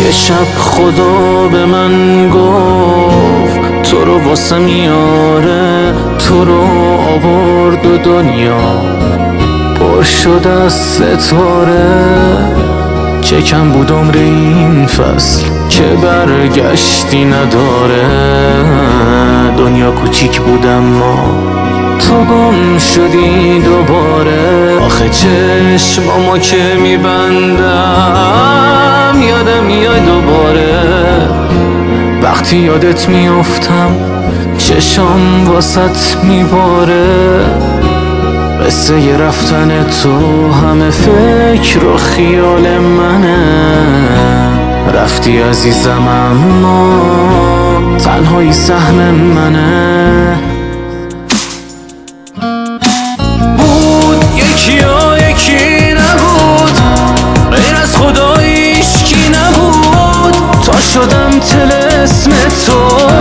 یه شب خدا به من گفت تو رو واسه میاره، تو رو آورد و دنیا پر شد از ستاره. چه کم بود عمر این فصل که برگشتی نداره. دنیا کوچیک بود اما تو گم شدی دوباره. آخه چشمامو که میبندم یادم میاد دوباره. وقتی یادت میافتم چشام واسط میباره. قصه ی رفتن تو همه فکر و خیال منه. رفتی عزیزم اما تنهایی سهم منه. بود یکی یا یکی نبود، غیر از خدا هیچکی نبود. تا شدم طلسم تو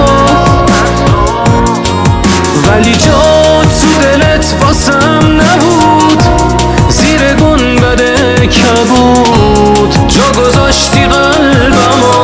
ولی جا تو دلت واسم نبود. زیر گنبد کبود جا گذاشتی قلبمو.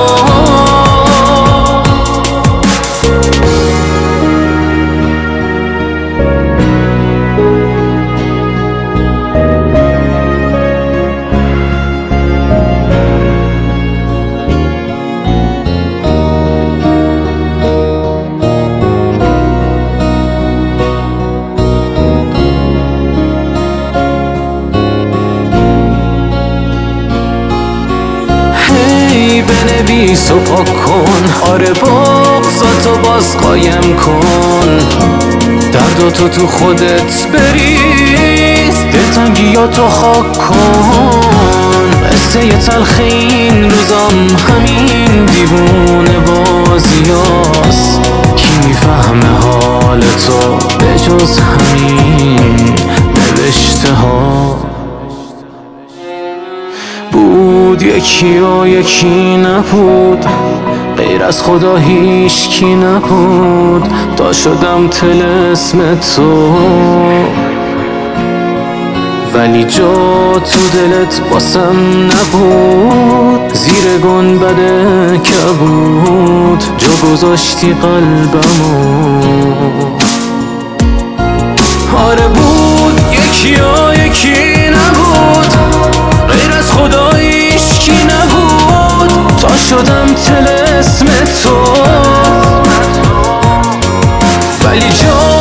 بنویس و پاک کن، آره بغضاتو باز قایم کن. درداتو تو خودت بریز، دلتنگیاتو خاک کن. قصه ی تلخ این روزام همین دیوونه بازیاست. کی میفهمه حال تو به جز همین نوشته ها. بود یکی و یکی نبود، غیر از خدا هیچکی نبود. تا شدم طلسم تو ولی جا تو دلت واسم نبود. زیر گنبد کبود جا گذاشتی قلبمو. آره بود یکی و یکی نبود، غیر از خدا هیچکی نبود. تا شدم طلسم تو ولی جا